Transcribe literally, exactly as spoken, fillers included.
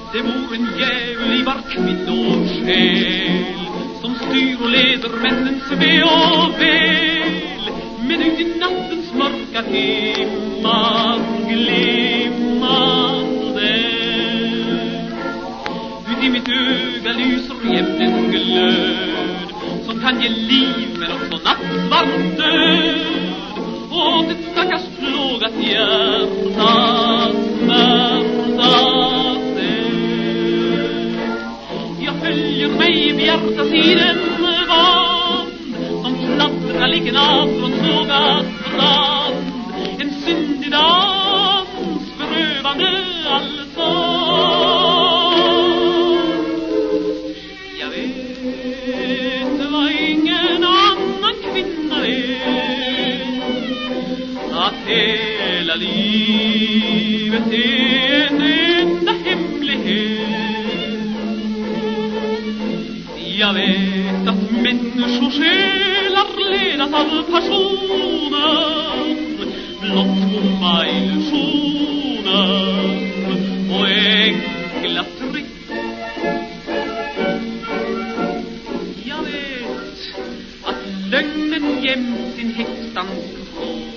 Det vore en djävul i var kvinnosjäl som styr och leder männens ve och väl. Men ut i nattens mörka timmar glimmar det. Ut i mitt öga lyser jämt en glöd som kan ge liv men också nattsvart död. Och ett stackars plågat hjärta smärta sig. Jag följer mig vid hjärtas i den van som fladdrar lik en afron sågad strand. En syndig dans berövande allsång. Jag vet vad ingen annan kvinna vet, att hela livet är en enda hemlighet. Jag vet att människors själar ledas av passioner, blott tomma illusioner och enkla trick. Jag vet att lögnen jämt sin häxans